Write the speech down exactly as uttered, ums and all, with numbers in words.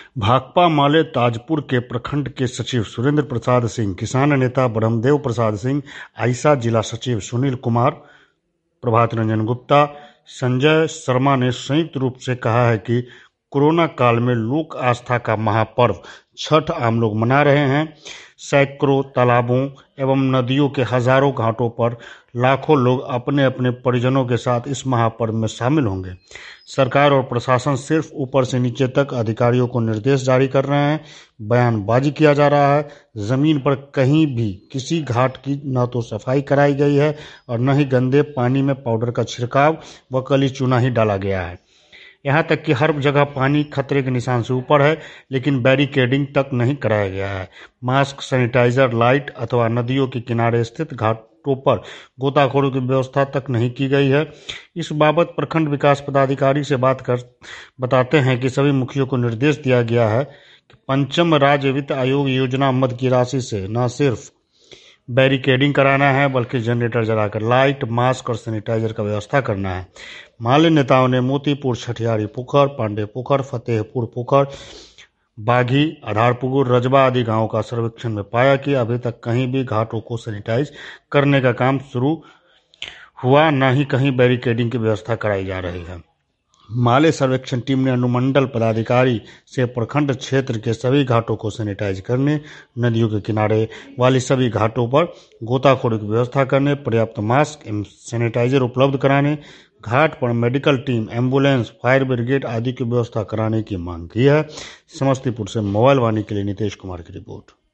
भाकपा माले ताजपुर के प्रखंड के सचिव सुरेंद्र प्रसाद सिंह, किसान नेता ब्रह्मदेव प्रसाद सिंह, आइसा जिला सचिव सुनील कुमार, प्रभात रंजन गुप्ता, संजय शर्मा ने संयुक्त रूप से कहा है कि कोरोना काल में लोक आस्था का महापर्व छठ आम लोग मना रहे हैं। सैकड़ों तालाबों एवं नदियों के हजारों घाटों पर लाखों लोग अपने अपने परिजनों के साथ इस महापर्व में शामिल होंगे। सरकार और प्रशासन सिर्फ ऊपर से नीचे तक अधिकारियों को निर्देश जारी कर रहे हैं, बयानबाजी किया जा रहा है। जमीन पर कहीं भी किसी घाट की न तो सफाई कराई गई है और न ही गंदे पानी में पाउडर का छिड़काव व कली चूना ही डाला गया है। यहाँ तक कि हर जगह पानी खतरे के निशान से ऊपर है, लेकिन बैरिकेडिंग तक नहीं कराया गया है। मास्क, सैनिटाइजर, लाइट अथवा नदियों के किनारे स्थित घाटों पर गोताखोरों की व्यवस्था तक नहीं की गई है। इस बाबत प्रखंड विकास पदाधिकारी से बात कर बताते हैं कि सभी मुखियों को निर्देश दिया गया है कि पंचम राज्य वित्त आयोग योजना मद की राशि से न सिर्फ बैरिकेडिंग कराना है, बल्कि जनरेटर जलाकर लाइट, मास्क और सैनिटाइजर का व्यवस्था करना है। माले नेताओं ने मोतीपुर, छठियारी पुखर, पांडे पुखर, फतेहपुर पुखर, बाघी, आधारपुर, रजबा आदि गांवों का सर्वेक्षण में पाया कि अभी तक कहीं भी घाटों को सैनिटाइज करने का काम शुरू हुआ, न ही कहीं बैरिकेडिंग की व्यवस्था कराई जा रही है। माले सर्वेक्षण टीम ने अनुमंडल पदाधिकारी से प्रखंड क्षेत्र के सभी घाटों को सैनिटाइज करने, नदियों के किनारे वाली सभी घाटों पर गोताखोरी की व्यवस्था करने, पर्याप्त मास्क एवं सैनिटाइजर उपलब्ध कराने, घाट पर medical team, ambulance, fire brigade आदि की व्यवस्था कराने की मांग की है। समस्तीपुर से मोबाइल वाणी के लिए नितेश कुमार की रिपोर्ट।